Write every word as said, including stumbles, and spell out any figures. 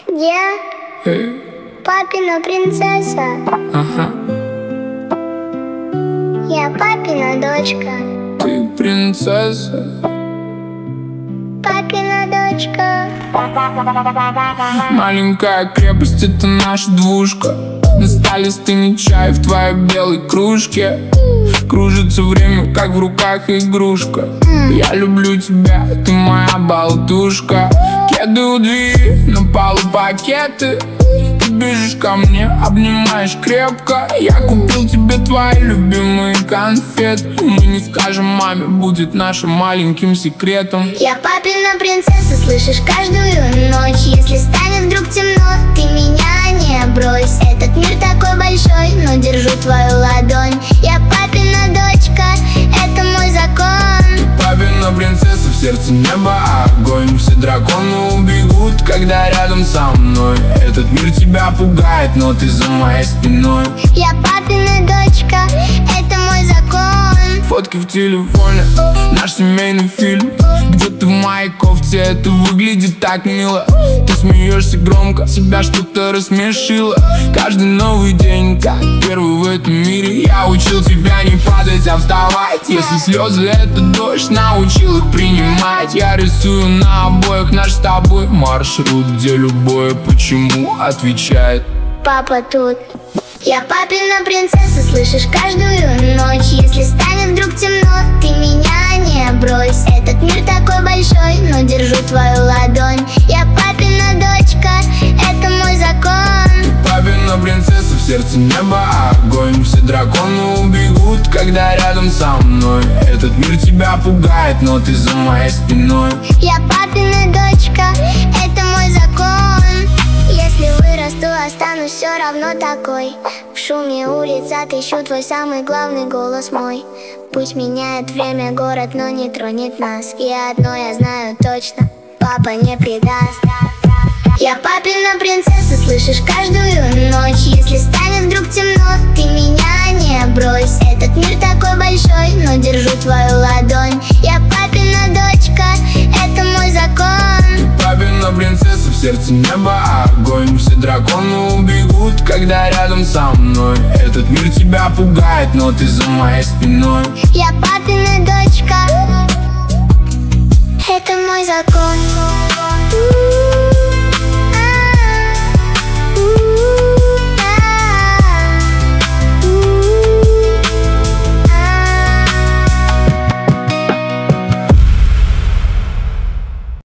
Я Эй, папина принцесса, ага, я папина дочка, ты принцесса. папина дочка. Маленькая крепость — это наша двушка. Настали стынет чай в твоей белой кружке. Кружится время, как в руках игрушка. Я люблю тебя, ты моя болтушка. Кеды у двери, на полу пакеты. Ты бежишь ко мне, обнимаешь крепко. Я купил тебе твои любимые конфеты. Мы не скажем маме, будет нашим маленьким секретом. Я папина принцесса, слышишь, каждую ночь. Если станет вдруг темно, ты меня не брось. Этот мир такой большой, но держу твою ладонь. Я папина дочка, это мой закон. Ты папина принцесса, в сердце небо огонь. Все драконы убегут, когда рядом со мной. Этот мир тебя пугает, но ты за моей спиной. Я папина дочка, это мой закон. Фотки в телефоне, наш семейный фильм. Где ты в моей кофте, это выглядит так мило. Ты смеешься громко, себя что-то рассмешило. Каждый новый день, как первый в этом мире. Я учил тебя не падать, а вставать. Если слезы — это дождь, научил их принимать. Я рисую на обоих наш с тобой маршрут, где любое почему отвечает: Папа тут. Я папина принцесса, слышишь, каждую ночь. Если станет вдруг темно, ты меня не брось. Этот мир такой большой, но держу твою ладонь. Я папина дочка, это мой закон. Ты папина принцесса, в сердце небо огонь. Все драконы убегут, когда рядом со мной. Этот мир тебя пугает, но ты за моей спиной. Я папина дочка, это мой закон. Если вырасту, останусь все равно такой. В шуме улиц отыщу твой самый главный голос мой. Пусть меняет время город, но не тронет нас. И одно я знаю точно: папа не предаст. Я папина принцесса, слышишь, каждую ночь. Если станет вдруг темно, ты меня не брось. Этот мир такой большой, но держу твою ладонь. Я папина дочка, это мой закон. Ты папина принцесса, в сердце небо огонь. Все драконы убегут, когда рядом со мной. Этот мир тебя пугает, но ты за моей спиной. Я папина дочка, это мой закон.